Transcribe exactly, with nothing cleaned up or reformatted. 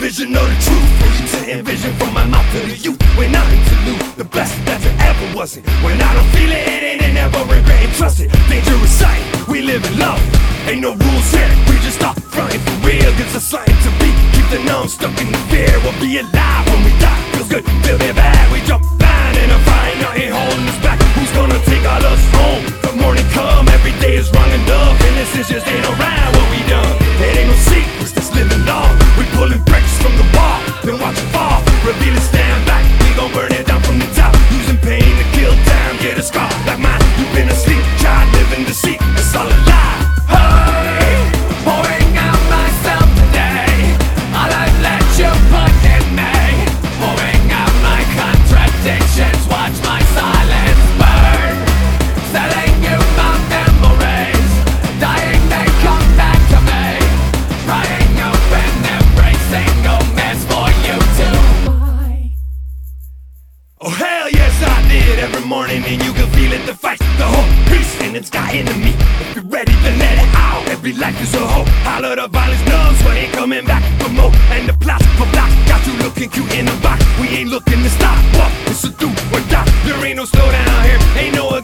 vision of the truth for you to envision. From my mouth to the youth, when I interlude the best that there ever wasn't. When I don't feel it, it ain't never regret it. Trust it, dangerous sight, we live in love. Ain't no rules here, we just stop fronting for real. Gives us something to be, keep the numb stuck in the fear. We'll be alive when we die, feels good, feel it bad. We jump blind in a fire, nothing holding us back. Who's gonna take all us home? The morning come, every day is wrong enough, and this is just ain't around what we done. It ain't no secrets that's living long. We pulling bricks from the wall, then watch it fall. Reveal it, stand back, we gon' burn it down from the top. Using pain to kill time, get a scar like mine. You've been asleep, tried living deceit, it's all a lie. Hey, pouring out myself today. All I've let you put in me. Pouring out my contradictions, watch my silence burn. Selling you my memories, dying they come back to me. Prying open every single mess for you to buy. Oh hell yes I did, every morning and you can feel it. The fight, the whole peace and it's got enemy. If you're ready then let it out, every life is a hope. Holler the violence numb, so ain't coming back for more. And the plots for blocks, got you looking cute in the box. We ain't looking to stop, what? It's a do or die, there ain't no slowdown here. Ain't no